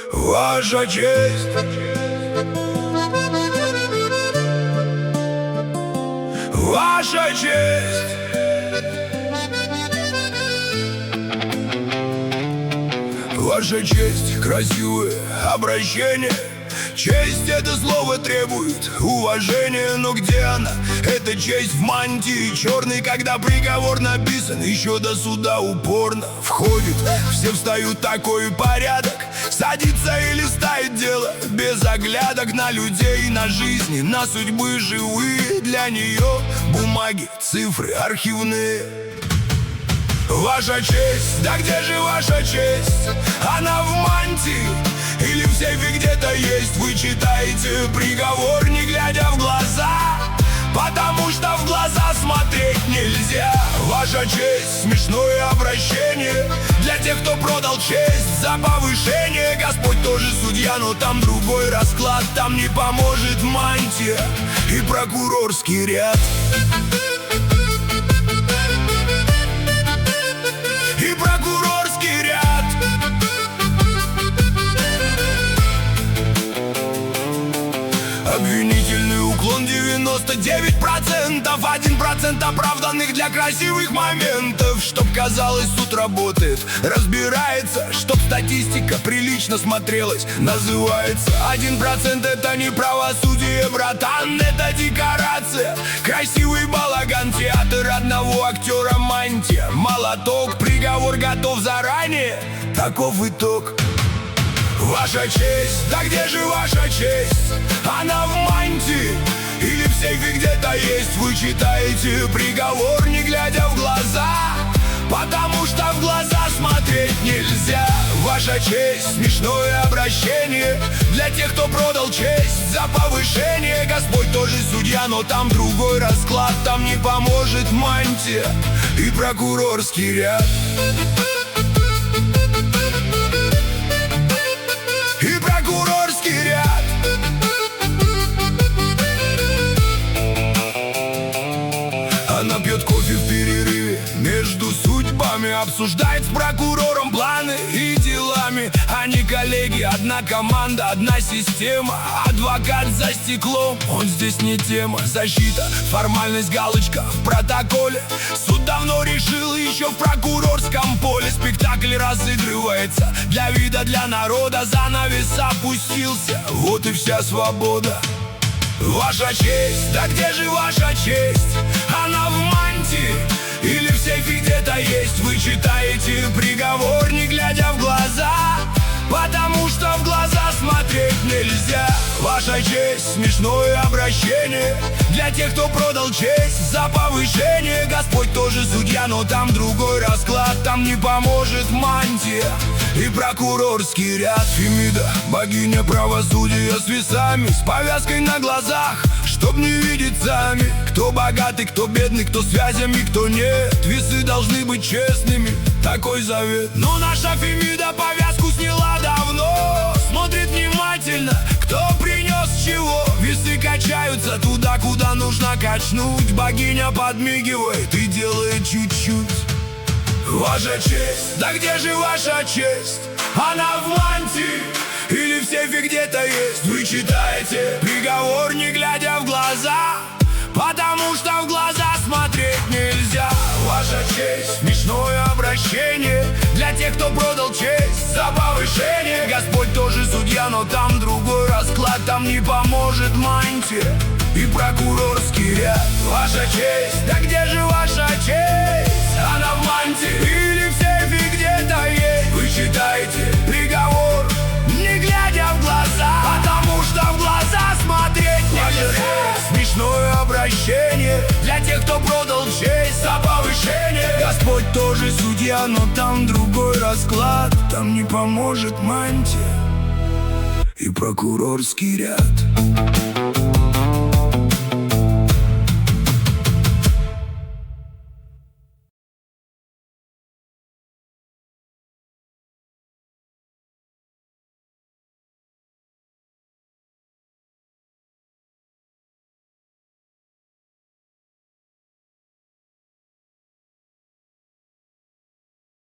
Ваша честь, ваша честь. Ваша честь, красивое обращение. Честь — это слово требует уважения. Но где она, эта честь в мантии черной, когда приговор написан еще до суда упорно входит? Все встают, такой порядок, садится и листает дело без оглядок на людей, на жизни, на судьбы живые. Для нее бумаги, цифры архивные. Ваша честь, да где же ваша честь? Она в мантии или в сейфе где-то есть? Вы читаете приговор, не глядя в глаза, потому что в глаза смотреть нельзя. Ваша честь, смешное обращение для тех, кто продал честь за повышение. Господь тоже судья, но там другой расклад. Там не поможет мантия и прокурорский ряд. И прокурорский ряд. Обвинительный уклон 99%, 1% оправданных для красивых моментов. Чтоб казалось, суд работает, разбирается, чтоб статистика прилично смотрелась. Называется 1% это не правосудие, братан, это декорация. Красивый балаган, театр одного актера, мантия, молоток. Приговор готов заранее, таков итог. Ваша честь, да где же ваша честь? Она в мантии или в сейфе где-то есть? Вы читаете приговор, не глядя в глаза, потому что в глаза смотреть нельзя. Ваша честь, смешное обращение для тех, кто продал честь за повышение. Господь тоже судья, но там другой расклад. Там не поможет мантия и прокурорский ряд. И прокурорский ряд. Она пьет кофе в перерыве между судьбами, обсуждает с прокурором планы и делами. Они коллеги, одна команда, одна система. Адвокат за стеклом, он здесь не тема. Защита, формальность, галочка в протоколе. Суд давно решил, еще в прокурорском поле. Спектакль разыгрывается для вида, для народа. Занавес опустился, вот и вся свобода. Ваша честь, да где же ваша честь? Она в мантии или в сейфе где-то есть? Вы читаете приговор, не глядя в глаза, потому что в глаза смотреть нельзя. Ваша честь, смешное обращение для тех, кто продал честь за повышение. Господь тоже судья, но там другой расклад. Там не поможет мантия и прокурорский ряд. Фемида, богиня правосудия с весами, с повязкой на глазах, чтоб не видеть сами, кто богатый, кто бедный, кто связями, кто нет. Весы должны быть честными, такой завет. Но наша Фемида повязку сняла давно, смотрит внимательно, кто принес чего. Весы качаются туда, куда нужно качнуть. Богиня подмигивает и делает чуть-чуть. Ваша честь, да где же ваша честь? Она в мантии или в сейфе где-то есть? Вы читаете приговор, не глядя в глаза, потому что в глаза смотреть нельзя. Ваша честь, смешное обращение для тех, кто продал честь за повышение. Господь тоже судья, но там другой расклад. Там не поможет мантия и прокурорский ряд. Ваша честь, да где же ваша честь? Она в мантии или в сейфе где-то есть? Вы читаете приговор, не глядя в глаза, потому что в глаза смотреть нельзя. Смешное обращение для тех, кто продал честь за повышение. Господь тоже судья, но там другой расклад. Там не поможет мантия и прокурорский ряд.